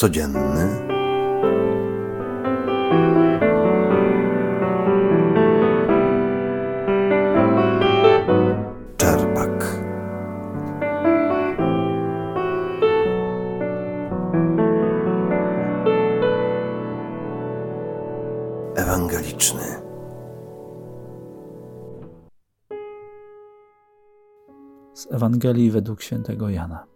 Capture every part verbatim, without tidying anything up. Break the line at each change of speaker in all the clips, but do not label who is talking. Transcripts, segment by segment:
codzienny. Czerpak. Ewangeliczny.
Z Ewangelii według świętego Jana.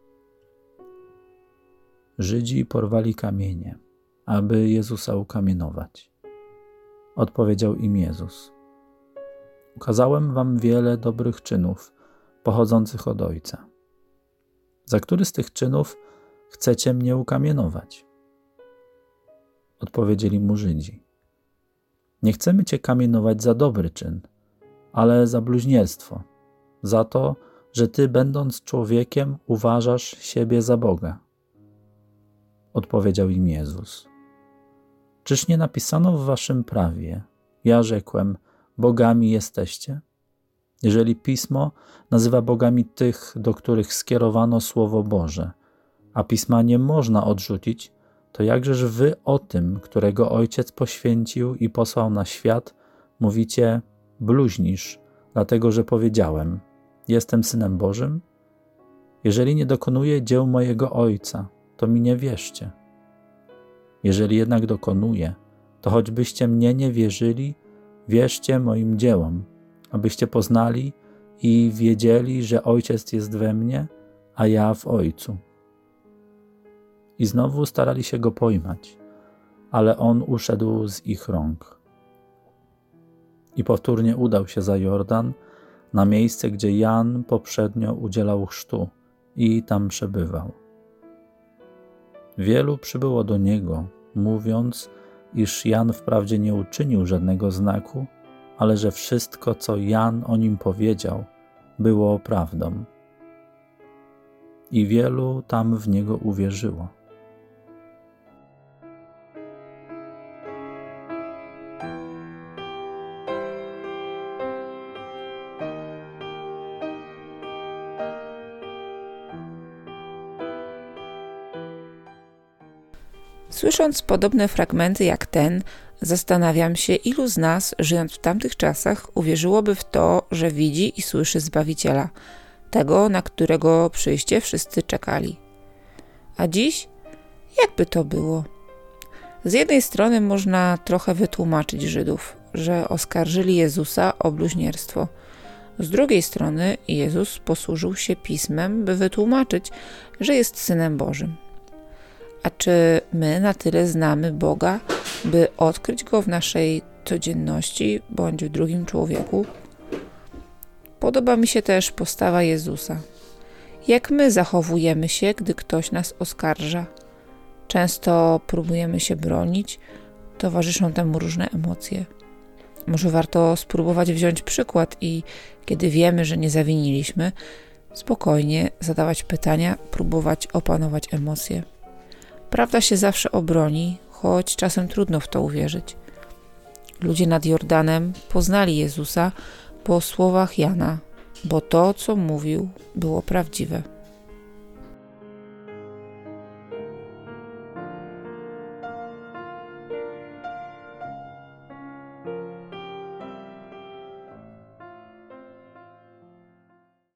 Żydzi porwali kamienie, aby Jezusa ukamienować. Odpowiedział im Jezus: ukazałem wam wiele dobrych czynów, pochodzących od Ojca. Za który z tych czynów chcecie mnie ukamienować? Odpowiedzieli mu Żydzi: nie chcemy cię kamienować za dobry czyn, ale za bluźnierstwo, za to, że ty, będąc człowiekiem, uważasz siebie za Boga. Odpowiedział im Jezus: czyż nie napisano w waszym prawie: ja rzekłem, bogami jesteście? Jeżeli Pismo nazywa bogami tych, do których skierowano Słowo Boże, a Pisma nie można odrzucić, to jakżeż wy o tym, którego Ojciec poświęcił i posłał na świat, mówicie: bluźnisz, dlatego że powiedziałem: jestem Synem Bożym? Jeżeli nie dokonuję dzieł mojego Ojca, to mi nie wierzcie. Jeżeli jednak dokonuję, to choćbyście mnie nie wierzyli, wierzcie moim dziełom, abyście poznali i wiedzieli, że Ojciec jest we mnie, a ja w Ojcu. I znowu starali się go pojmać, ale on uszedł z ich rąk. I powtórnie udał się za Jordan, na miejsce, gdzie Jan poprzednio udzielał chrztu i tam przebywał. Wielu przybyło do niego, mówiąc, iż Jan wprawdzie nie uczynił żadnego znaku, ale że wszystko, co Jan o nim powiedział, było prawdą. I wielu tam w niego uwierzyło.
Słysząc podobne fragmenty jak ten, zastanawiam się, ilu z nas, żyjąc w tamtych czasach, uwierzyłoby w to, że widzi i słyszy Zbawiciela, tego, na którego przyjście wszyscy czekali. A dziś? Jakby to było? Z jednej strony można trochę wytłumaczyć Żydów, że oskarżyli Jezusa o bluźnierstwo. Z drugiej strony Jezus posłużył się Pismem, by wytłumaczyć, że jest Synem Bożym. A czy my na tyle znamy Boga, by odkryć Go w naszej codzienności bądź w drugim człowieku? Podoba mi się też postawa Jezusa. Jak my zachowujemy się, gdy ktoś nas oskarża? Często próbujemy się bronić, towarzyszą temu różne emocje. Może warto spróbować wziąć przykład i kiedy wiemy, że nie zawiniliśmy, spokojnie zadawać pytania, próbować opanować emocje. Prawda się zawsze obroni, choć czasem trudno w to uwierzyć. Ludzie nad Jordanem poznali Jezusa po słowach Jana, bo to, co mówił, było prawdziwe.